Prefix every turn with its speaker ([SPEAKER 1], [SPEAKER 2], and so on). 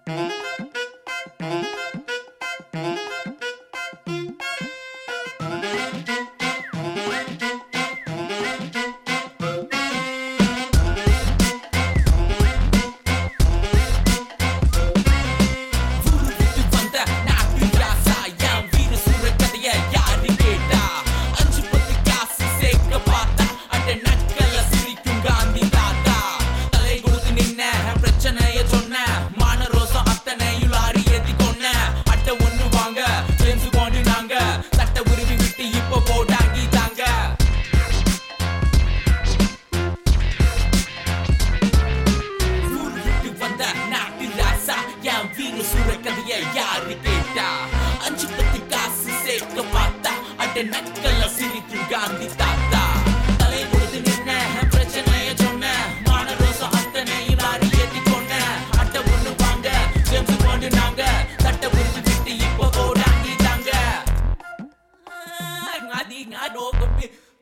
[SPEAKER 1] நக்கல்ல சிரிக்கும் காந்தி தாத்தா தலை கொடுத்து நின்ன பிரச்சனைய சொன்ன மான ரோசம் அத்தனையும் லாரி ஏத்தி கொண்ட அட்டை ஒண்ணு வாங்க ஜேம்ஸ் பாண்ட் நாங்க சட்டை புரிஞ்சு விட்டு இப்போ ஓடாங்கி தாங்க